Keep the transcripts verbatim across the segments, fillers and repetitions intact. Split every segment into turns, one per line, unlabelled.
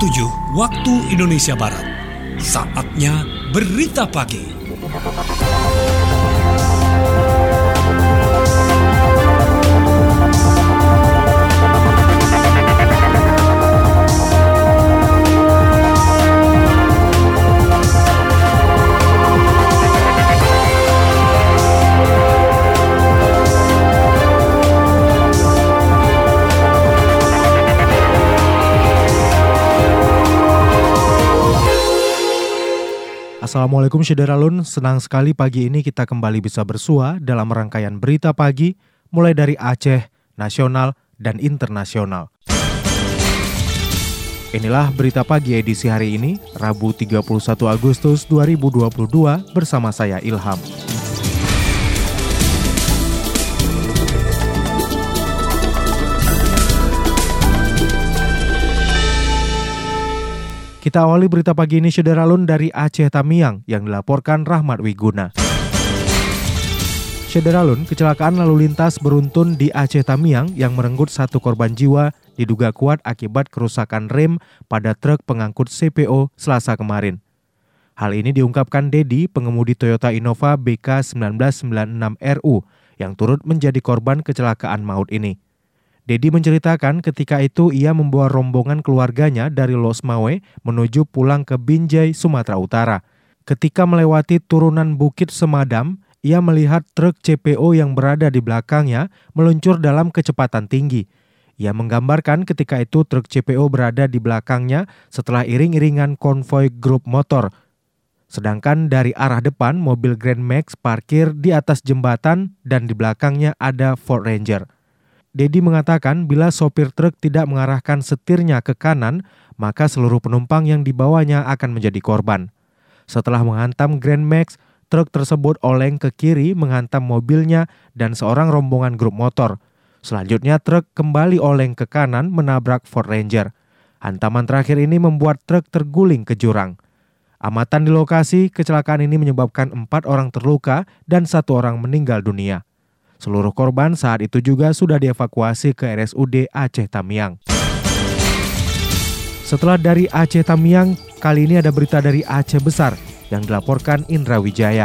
tujuh waktu Indonesia Barat. Saatnya Berita Pagi.
Assalamualaikum Syederalun, senang sekali pagi ini kita kembali bisa bersua dalam rangkaian Berita Pagi mulai dari Aceh, nasional, dan internasional. Inilah Berita Pagi edisi hari ini, Rabu tiga puluh satu Agustus dua ribu dua puluh dua bersama saya Ilham. Kita awali berita pagi ini Syederalun dari Aceh Tamiang yang dilaporkan Rahmat Wiguna. Syederalun, kecelakaan lalu lintas beruntun di Aceh Tamiang yang merenggut satu korban jiwa diduga kuat akibat kerusakan rem pada truk pengangkut C P O Selasa kemarin. Hal ini diungkapkan Dedi, pengemudi Toyota Innova B K sembilan belas sembilan enam R U yang turut menjadi korban kecelakaan maut ini. Dedi menceritakan ketika itu ia membawa rombongan keluarganya dari Losmawe menuju pulang ke Binjai, Sumatera Utara. Ketika melewati turunan Bukit Semadam, ia melihat truk C P O yang berada di belakangnya meluncur dalam kecepatan tinggi. Ia menggambarkan ketika itu truk C P O berada di belakangnya setelah iring-iringan konvoi grup motor. Sedangkan dari arah depan mobil Grand Max parkir di atas jembatan dan di belakangnya ada Ford Ranger. Dedi mengatakan bila sopir truk tidak mengarahkan setirnya ke kanan, maka seluruh penumpang yang dibawanya akan menjadi korban. Setelah menghantam Grand Max, truk tersebut oleng ke kiri menghantam mobilnya dan seorang rombongan grup motor. Selanjutnya truk kembali oleng ke kanan menabrak Ford Ranger. Hantaman terakhir ini membuat truk terguling ke jurang. Amatan di lokasi, kecelakaan ini menyebabkan empat orang terluka dan satu orang meninggal dunia. Seluruh korban saat itu juga sudah dievakuasi ke R S U D Aceh Tamiang. Setelah dari Aceh Tamiang, kali ini ada berita dari Aceh Besar yang dilaporkan Indra Wijaya.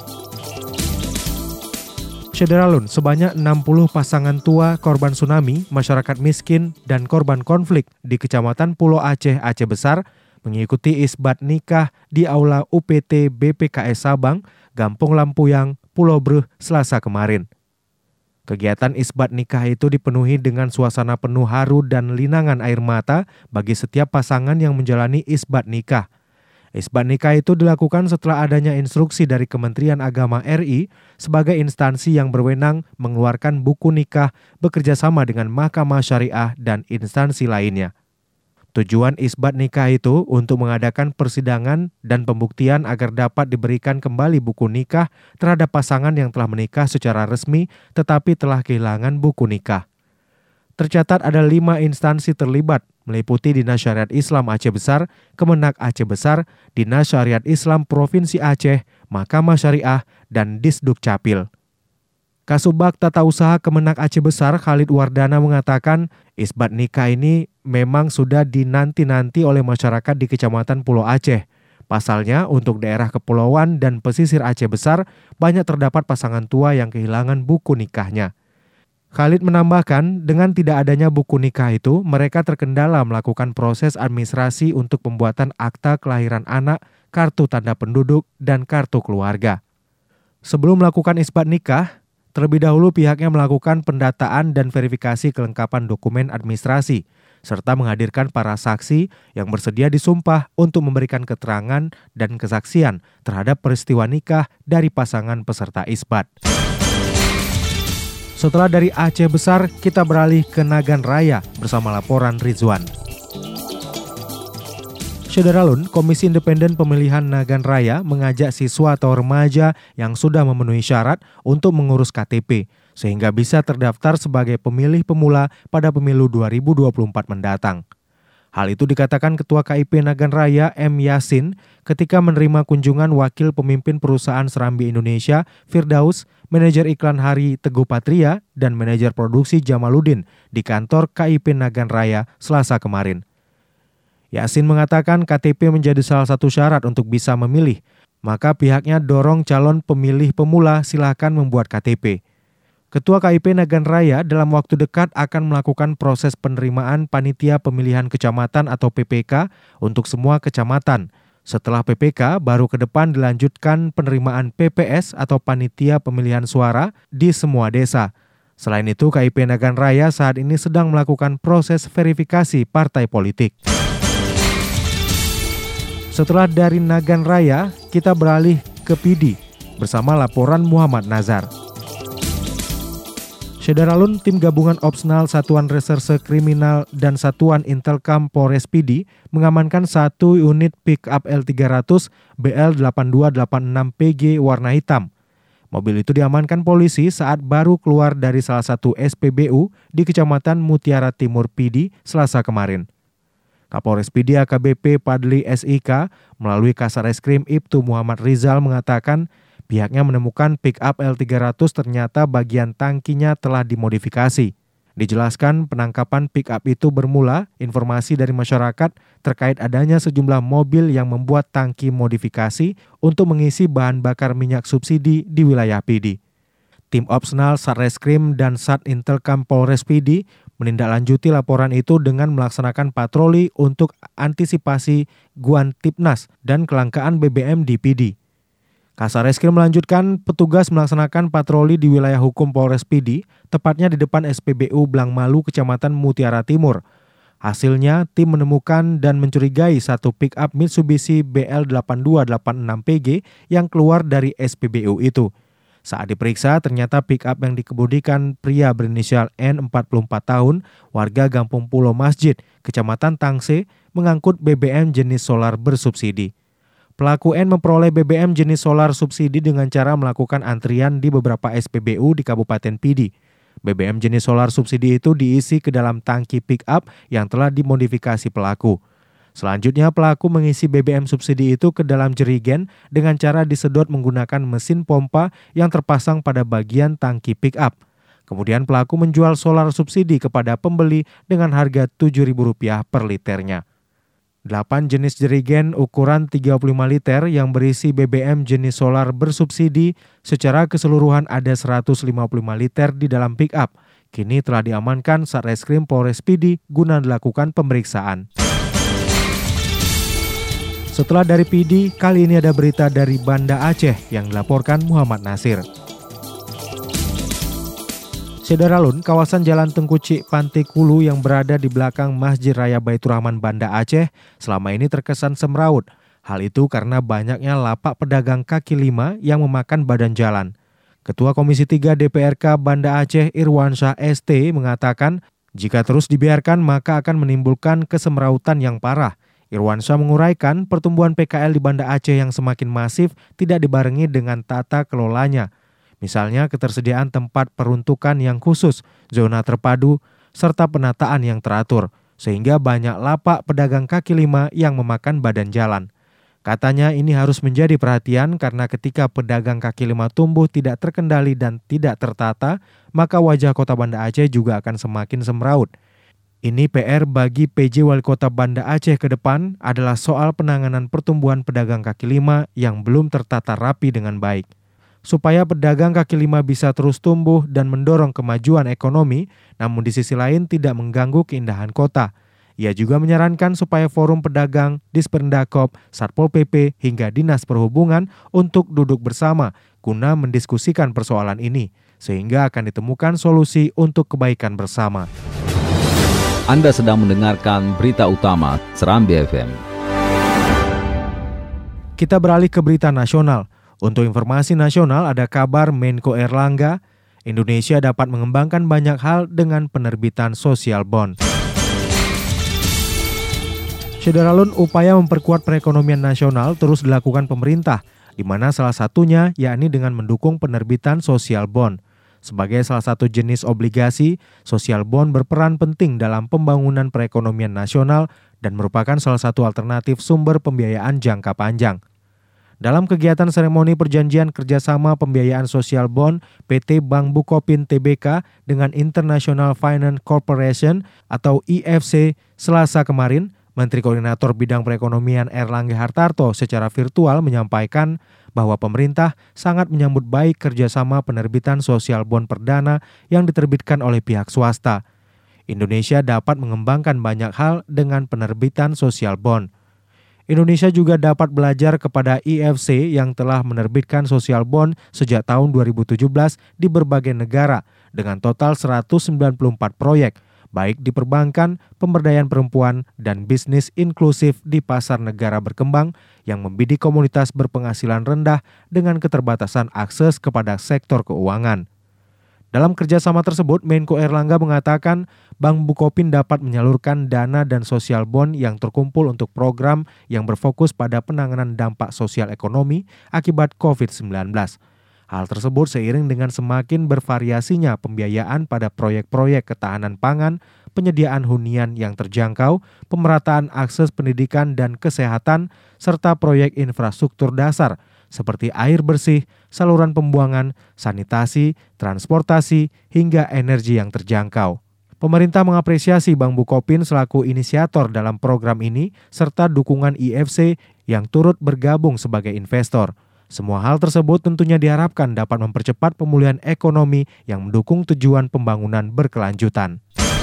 Syederalun, sebanyak enam puluh pasangan tua korban tsunami, masyarakat miskin, dan korban konflik di Kecamatan Pulau Aceh, Aceh Besar mengikuti isbat nikah di Aula U P T B P K S Sabang, Gampong Lampuyang, Pulau Breh, Selasa kemarin. Kegiatan isbat nikah itu dipenuhi dengan suasana penuh haru dan linangan air mata bagi setiap pasangan yang menjalani isbat nikah. Isbat nikah itu dilakukan setelah adanya instruksi dari Kementerian Agama R I sebagai instansi yang berwenang mengeluarkan buku nikah bekerjasama dengan Mahkamah Syariah dan instansi lainnya. Tujuan isbat nikah itu untuk mengadakan persidangan dan pembuktian agar dapat diberikan kembali buku nikah terhadap pasangan yang telah menikah secara resmi tetapi telah kehilangan buku nikah. Tercatat ada lima instansi terlibat, meliputi Dinas Syariat Islam Aceh Besar, Kemenak Aceh Besar, Dinas Syariat Islam Provinsi Aceh, Mahkamah Syariah, dan Disduk Capil. Kasubag Tata Usaha Kemenak Aceh Besar Khalid Wardana mengatakan isbat nikah ini memang sudah dinanti-nanti oleh masyarakat di Kecamatan Pulau Aceh. Pasalnya untuk daerah kepulauan dan pesisir Aceh Besar banyak terdapat pasangan tua yang kehilangan buku nikahnya. Khalid menambahkan dengan tidak adanya buku nikah itu mereka terkendala melakukan proses administrasi untuk pembuatan akta kelahiran anak, kartu tanda penduduk, dan kartu keluarga. Sebelum melakukan isbat nikah, terlebih dahulu pihaknya melakukan pendataan dan verifikasi kelengkapan dokumen administrasi, serta menghadirkan para saksi yang bersedia disumpah untuk memberikan keterangan dan kesaksian terhadap peristiwa nikah dari pasangan peserta isbat. Setelah dari Aceh Besar, kita beralih ke Nagan Raya bersama laporan Rizwan. Syederalun, Komisi Independen Pemilihan Nagan Raya mengajak siswa atau remaja yang sudah memenuhi syarat untuk mengurus K T P, sehingga bisa terdaftar sebagai pemilih pemula pada pemilu dua ribu dua puluh empat mendatang. Hal itu dikatakan Ketua K I P Nagan Raya M. Yasin ketika menerima kunjungan Wakil Pemimpin Perusahaan Serambi Indonesia Firdaus, Manajer Iklan Hari Teguh Patria, dan Manajer Produksi Jamaluddin di kantor K I P Nagan Raya Selasa kemarin. Yasin mengatakan K T P menjadi salah satu syarat untuk bisa memilih, maka pihaknya dorong calon pemilih pemula silakan membuat K T P. Ketua K I P Nagan Raya dalam waktu dekat akan melakukan proses penerimaan panitia pemilihan kecamatan atau P P K untuk semua kecamatan. Setelah P P K, baru ke depan dilanjutkan penerimaan P P S atau panitia pemilihan suara di semua desa. Selain itu, K I P Nagan Raya saat ini sedang melakukan proses verifikasi partai politik. Setelah dari Nagan Raya, kita beralih ke P D bersama laporan Muhammad Nazar. Sederalun, tim gabungan Opsnal Satuan Reserse Kriminal dan Satuan Intelkam Polres P D mengamankan satu unit pick-up L tiga ratus B L delapan dua delapan enam P G warna hitam. Mobil itu diamankan polisi saat baru keluar dari salah satu S P B U di Kecamatan Mutiara Timur P D Selasa kemarin. Kapolres P D A K B P Padli S I K melalui Kasareskrim Ibtu Muhammad Rizal mengatakan pihaknya menemukan pick-up L tiga ratus ternyata bagian tangkinya telah dimodifikasi. Dijelaskan penangkapan pick-up itu bermula informasi dari masyarakat terkait adanya sejumlah mobil yang membuat tangki modifikasi untuk mengisi bahan bakar minyak subsidi di wilayah P D. Tim Opsnal Satreskrim dan Sat Intelkam Polres P D menindaklanjuti laporan itu dengan melaksanakan patroli untuk antisipasi Guantipnas dan kelangkaan B B M di P D. Kasareskrim melanjutkan petugas melaksanakan patroli di wilayah hukum Polres P D, tepatnya di depan S P B U Blangmalu, Kecamatan Mutiara Timur. Hasilnya, tim menemukan dan mencurigai satu pick-up Mitsubishi B L delapan dua delapan enam P G yang keluar dari S P B U itu. Saat diperiksa, ternyata pick-up yang dikemudikan pria berinisial N empat puluh empat tahun, warga Gampung Pulau Masjid, Kecamatan Tangse, mengangkut B B M jenis solar bersubsidi. Pelaku N memperoleh B B M jenis solar subsidi dengan cara melakukan antrian di beberapa S P B U di Kabupaten P D. B B M jenis solar subsidi itu diisi ke dalam tangki pick-up yang telah dimodifikasi pelaku. Selanjutnya, pelaku mengisi B B M subsidi itu ke dalam jerigen dengan cara disedot menggunakan mesin pompa yang terpasang pada bagian tangki pick-up. Kemudian pelaku menjual solar subsidi kepada pembeli dengan harga tujuh ribu rupiah per liternya. Delapan jenis jerigen ukuran tiga puluh lima liter yang berisi B B M jenis solar bersubsidi secara keseluruhan ada seratus lima puluh lima liter di dalam pick-up. Kini telah diamankan Satreskrim Polres P D guna dilakukan pemeriksaan. Setelah dari P D, kali ini ada berita dari Banda Aceh yang dilaporkan Muhammad Nasir. Sederalun, kawasan Jalan Tengkucik Pantai Kulu yang berada di belakang Masjid Raya Baitur Rahman Banda Aceh selama ini terkesan semraut. Hal itu karena banyaknya lapak pedagang kaki lima yang memakan badan jalan. Ketua Komisi tiga D P R K Banda Aceh Irwansyah S T mengatakan jika terus dibiarkan maka akan menimbulkan kesemrautan yang parah. Irwansyah menguraikan pertumbuhan P K L di Banda Aceh yang semakin masif tidak dibarengi dengan tata kelolanya. Misalnya ketersediaan tempat peruntukan yang khusus, zona terpadu, serta penataan yang teratur, sehingga banyak lapak pedagang kaki lima yang memakan badan jalan. Katanya ini harus menjadi perhatian karena ketika pedagang kaki lima tumbuh tidak terkendali dan tidak tertata, maka wajah kota Banda Aceh juga akan semakin semraut. Ini P R bagi P J Wali Kota Banda Aceh ke depan adalah soal penanganan pertumbuhan pedagang kaki lima yang belum tertata rapi dengan baik. Supaya pedagang kaki lima bisa terus tumbuh dan mendorong kemajuan ekonomi, namun di sisi lain tidak mengganggu keindahan kota. Ia juga menyarankan supaya forum pedagang, Disperdakop, Satpol P P hingga Dinas Perhubungan untuk duduk bersama guna mendiskusikan persoalan ini, sehingga akan ditemukan solusi untuk kebaikan bersama.
Anda sedang mendengarkan berita utama Serambi F M.
Kita beralih ke berita nasional. Untuk informasi nasional ada kabar Menko Erlangga, Indonesia dapat mengembangkan banyak hal dengan penerbitan social bond. Sederalun, upaya memperkuat perekonomian nasional terus dilakukan pemerintah, di mana salah satunya yakni dengan mendukung penerbitan social bond. Sebagai salah satu jenis obligasi, social bond berperan penting dalam pembangunan perekonomian nasional dan merupakan salah satu alternatif sumber pembiayaan jangka panjang. Dalam kegiatan seremoni perjanjian kerjasama pembiayaan social bond P T Bank Bukopin T B K dengan International Finance Corporation atau I F C Selasa kemarin, Menteri Koordinator Bidang Perekonomian Erlangga Hartarto secara virtual menyampaikan bahwa pemerintah sangat menyambut baik kerjasama penerbitan sosial bond perdana yang diterbitkan oleh pihak swasta. Indonesia dapat mengembangkan banyak hal dengan penerbitan sosial bond. Indonesia juga dapat belajar kepada I F C yang telah menerbitkan sosial bond sejak tahun dua ribu tujuh belas di berbagai negara dengan total seratus sembilan puluh empat proyek, baik di perbankan, pemberdayaan perempuan, dan bisnis inklusif di pasar negara berkembang yang membidik komunitas berpenghasilan rendah dengan keterbatasan akses kepada sektor keuangan. Dalam kerjasama tersebut, Menko Erlangga mengatakan Bank Bukopin dapat menyalurkan dana dan sosial bond yang terkumpul untuk program yang berfokus pada penanganan dampak sosial ekonomi akibat covid sembilan belas. Hal tersebut seiring dengan semakin bervariasinya pembiayaan pada proyek-proyek ketahanan pangan, penyediaan hunian yang terjangkau, pemerataan akses pendidikan dan kesehatan, serta proyek infrastruktur dasar seperti air bersih, saluran pembuangan, sanitasi, transportasi, hingga energi yang terjangkau. Pemerintah mengapresiasi Bank Bukopin selaku inisiator dalam program ini serta dukungan I F C yang turut bergabung sebagai investor. Semua hal tersebut tentunya diharapkan dapat mempercepat pemulihan ekonomi yang mendukung tujuan pembangunan berkelanjutan.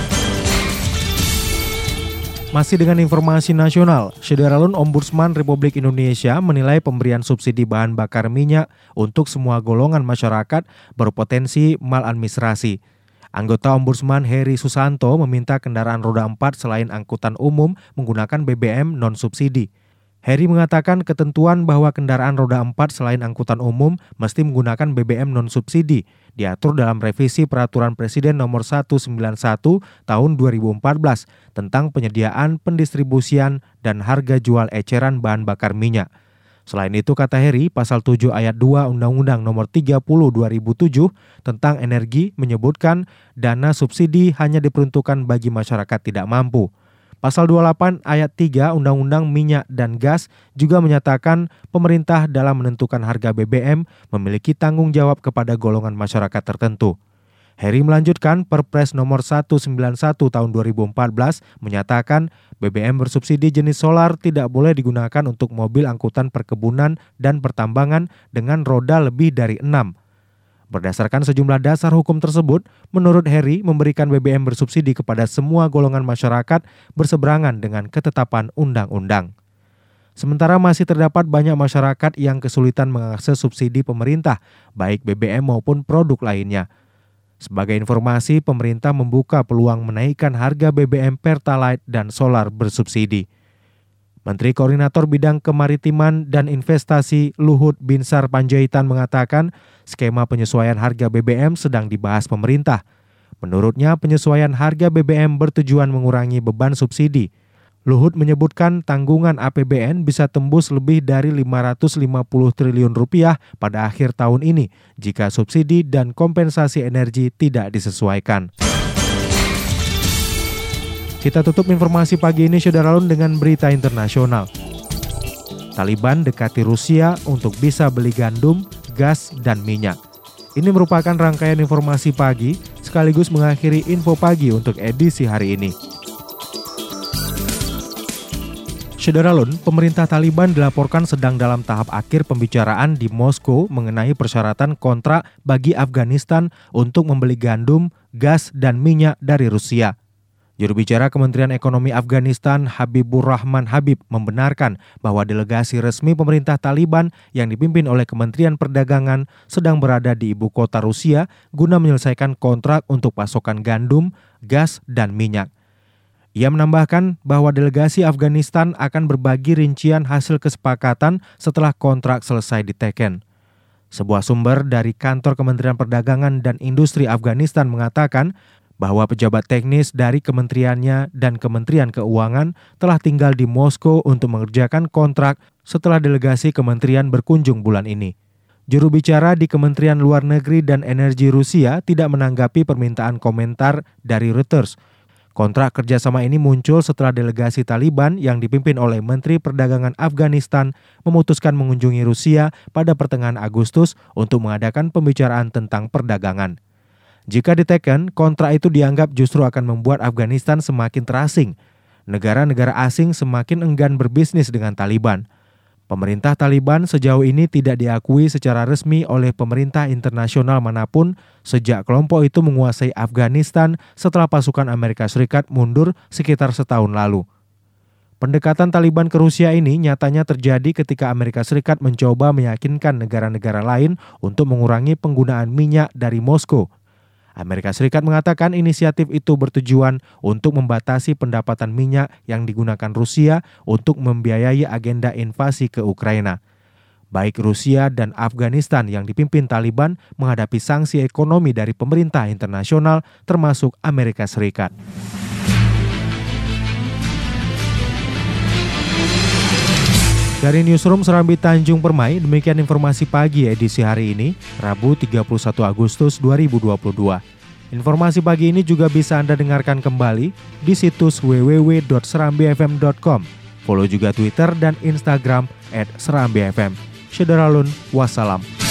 Masih dengan informasi nasional, Syederalun Ombudsman Republik Indonesia menilai pemberian subsidi bahan bakar minyak untuk semua golongan masyarakat berpotensi maladministrasi. Anggota Ombudsman Heri Susanto meminta kendaraan roda empat selain angkutan umum menggunakan B B M non-subsidi. Heri mengatakan ketentuan bahwa kendaraan roda empat selain angkutan umum mesti menggunakan B B M non-subsidi diatur dalam revisi Peraturan Presiden Nomor seratus sembilan puluh satu Tahun dua ribu empat belas tentang penyediaan, pendistribusian, dan harga jual eceran bahan bakar minyak. Selain itu, kata Heri, Pasal tujuh Ayat dua Undang-Undang Nomor tiga puluh dua ribu tujuh tentang energi menyebutkan dana subsidi hanya diperuntukkan bagi masyarakat tidak mampu. Pasal dua puluh delapan Ayat tiga Undang-Undang Minyak dan Gas juga menyatakan pemerintah dalam menentukan harga B B M memiliki tanggung jawab kepada golongan masyarakat tertentu. Heri melanjutkan Perpres Nomor seratus sembilan puluh satu Tahun dua ribu empat belas menyatakan B B M bersubsidi jenis solar tidak boleh digunakan untuk mobil angkutan perkebunan dan pertambangan dengan roda lebih dari enam. Berdasarkan sejumlah dasar hukum tersebut, menurut Heri, memberikan B B M bersubsidi kepada semua golongan masyarakat berseberangan dengan ketetapan undang-undang. Sementara masih terdapat banyak masyarakat yang kesulitan mengakses subsidi pemerintah, baik B B M maupun produk lainnya. Sebagai informasi, pemerintah membuka peluang menaikkan harga B B M Pertalite dan solar bersubsidi. Menteri Koordinator Bidang Kemaritiman dan Investasi Luhut Binsar Panjaitan mengatakan skema penyesuaian harga B B M sedang dibahas pemerintah. Menurutnya, penyesuaian harga B B M bertujuan mengurangi beban subsidi. Luhut menyebutkan tanggungan A P B N bisa tembus lebih dari lima ratus lima puluh triliun rupiah pada akhir tahun ini jika subsidi dan kompensasi energi tidak disesuaikan. Kita tutup informasi pagi ini, Syederalun, dengan berita internasional. Taliban dekati Rusia untuk bisa beli gandum, gas, dan minyak. Ini merupakan rangkaian informasi pagi, sekaligus mengakhiri info pagi untuk edisi hari ini. Syederalun, pemerintah Taliban dilaporkan sedang dalam tahap akhir pembicaraan di Moskow mengenai persyaratan kontrak bagi Afghanistan untuk membeli gandum, gas, dan minyak dari Rusia. Juru bicara Kementerian Ekonomi Afghanistan Habibur Rahman Habib membenarkan bahwa delegasi resmi pemerintah Taliban yang dipimpin oleh Kementerian Perdagangan sedang berada di ibu kota Rusia guna menyelesaikan kontrak untuk pasokan gandum, gas, dan minyak. Ia menambahkan bahwa delegasi Afghanistan akan berbagi rincian hasil kesepakatan setelah kontrak selesai diteken. Sebuah sumber dari kantor Kementerian Perdagangan dan Industri Afghanistan mengatakan bahwa pejabat teknis dari kementeriannya dan Kementerian Keuangan telah tinggal di Moskow untuk mengerjakan kontrak setelah delegasi kementerian berkunjung bulan ini. Juru bicara di Kementerian Luar Negeri dan Energi Rusia tidak menanggapi permintaan komentar dari Reuters. Kontrak kerjasama ini muncul setelah delegasi Taliban yang dipimpin oleh Menteri Perdagangan Afghanistan memutuskan mengunjungi Rusia pada pertengahan Agustus untuk mengadakan pembicaraan tentang perdagangan. Jika diteken, kontrak itu dianggap justru akan membuat Afghanistan semakin terasing. negara-negara asing semakin enggan berbisnis dengan Taliban. Pemerintah Taliban sejauh ini tidak diakui secara resmi oleh pemerintah internasional manapun sejak kelompok itu menguasai Afghanistan setelah pasukan Amerika Serikat mundur sekitar setahun lalu. Pendekatan Taliban ke Rusia ini nyatanya terjadi ketika Amerika Serikat mencoba meyakinkan negara-negara lain untuk mengurangi penggunaan minyak dari Moskow. Amerika Serikat mengatakan inisiatif itu bertujuan untuk membatasi pendapatan minyak yang digunakan Rusia untuk membiayai agenda invasi ke Ukraina. Baik Rusia dan Afghanistan yang dipimpin Taliban menghadapi sanksi ekonomi dari pemerintah internasional termasuk Amerika Serikat. Dari Newsroom Serambi Tanjung Permai, demikian informasi pagi edisi hari ini, Rabu tiga puluh satu Agustus dua ribu dua puluh dua. Informasi pagi ini juga bisa Anda dengarkan kembali di situs w w w dot serambi f m dot com. Follow juga Twitter dan Instagram at serambi f m. Syederalun, wassalam.